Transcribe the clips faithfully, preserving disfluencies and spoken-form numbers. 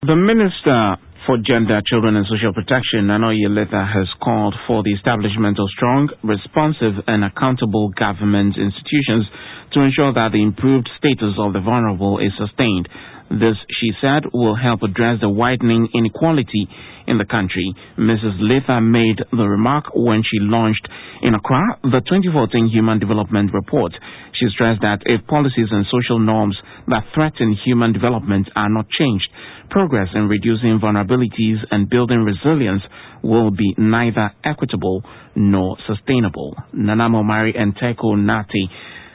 The Minister for Gender, Children and Social Protection, Nana Oyeleta, has called for the establishment of strong, responsive and accountable government institutions to ensure that the improved status of the vulnerable is sustained. This, she said, will help address the widening inequality in the country. Missus Letha made the remark when she launched in Accra the twenty fourteen Human Development Report. She stressed that if policies and social norms that threaten human development are not changed, progress in reducing vulnerabilities and building resilience will be neither equitable nor sustainable. Nana Momari and Teko Nati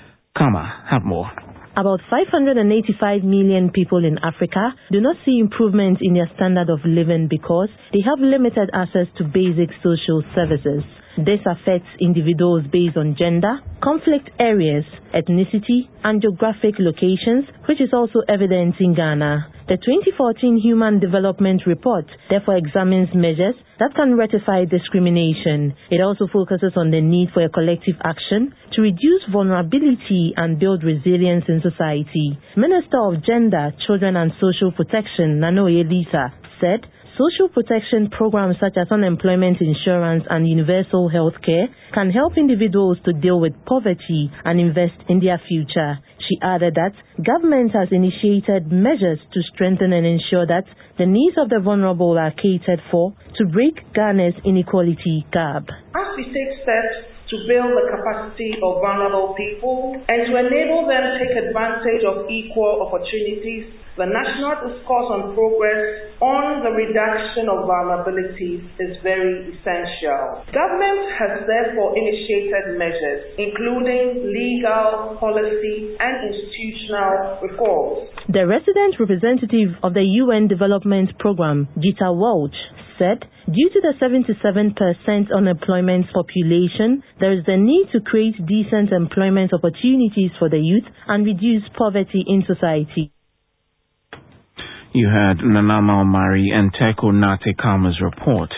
Kama have more. About five hundred eighty-five million people in Africa do not see improvement in their standard of living because they have limited access to basic social services. This affects individuals based on gender, conflict areas, ethnicity, and geographic locations, which is also evident in Ghana. The twenty fourteen Human Development Report therefore examines measures that can rectify discrimination. It also focuses on the need for a collective action to reduce vulnerability and build resilience in society. Minister of Gender, Children and Social Protection, Nana Oyeleta, said social protection programs such as unemployment insurance and universal health care can help individuals to deal with poverty and invest in their future. She added that government has initiated measures to strengthen and ensure that the needs of the vulnerable are catered for to break Ghana's inequality gap. As we take steps to build the capacity of vulnerable people and to enable them to take advantage of equal opportunities, the National Discourse on Progress on the Reduction of Vulnerabilities is very essential. Government has therefore initiated measures, including legal, policy, and institutional reforms. The resident representative of the U N Development Programme, Gita Walsh, said due to the seventy-seven percent unemployment population, there is the need to create decent employment opportunities for the youth and reduce poverty in society. You heard Nana Momari and Teko Nate Kama's report.